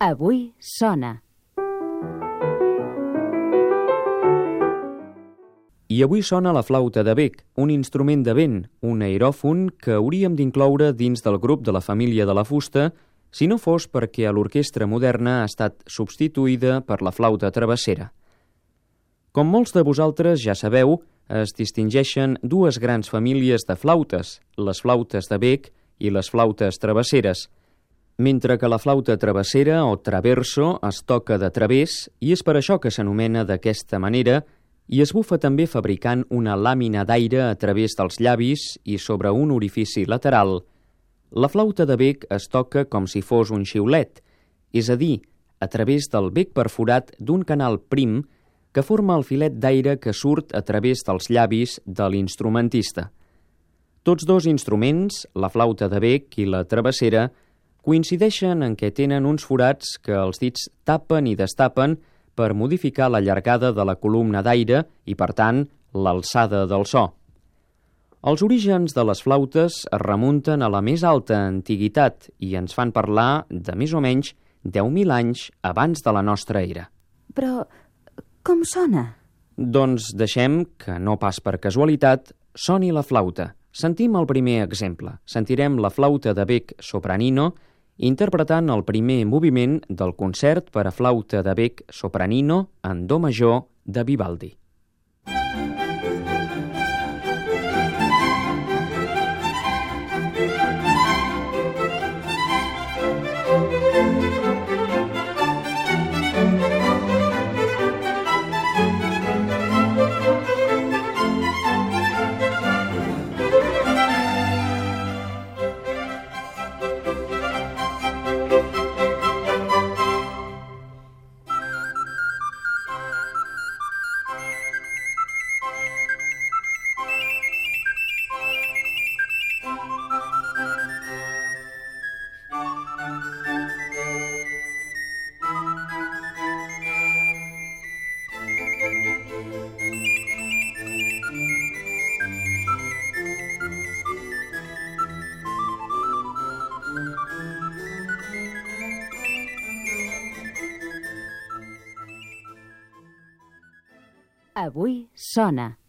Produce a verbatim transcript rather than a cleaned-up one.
Avui sona. I avui sona la flauta de bec, un instrument de vent, un aeròfon que hauríem d'incloure dins del grup de la família de la fusta si no fos perquè a l'orquestra moderna ha estat substituïda per la flauta travessera. Com molts de vosaltres ja sabeu, es distingeixen dues grans famílies de flautes, les flautes de bec i les flautes travesseres, mentre que la flauta travessera o traverso es toca de través i és per això que s'anomena d'aquesta manera i es bufa també fabricant una làmina d'aire a través dels llavis i sobre un orifici lateral. La flauta de bec es toca com si fos un xiulet, és a dir, a través del bec perforat d'un canal prim que forma el filet d'aire que surt a través dels llavis de l'instrumentista. Tots dos instruments, la flauta de bec i la travessera, coincideixen en què tenen uns forats que els dits tapen i destapen per modificar la llargada de la columna d'aire i, per tant, l'alçada del so. Els orígens de les flautes es remunten a la més alta antiguitat i ens fan parlar de més o menys deu mil anys abans de la nostra era. Però com sona? Doncs deixem que, no pas per casualitat, soni la flauta. Sentim el primer exemple. Sentirem la flauta de bec sopranino interpretant el primer moviment del concert per a flauta de bec sopranino en do major de Vivaldi. Avui sona.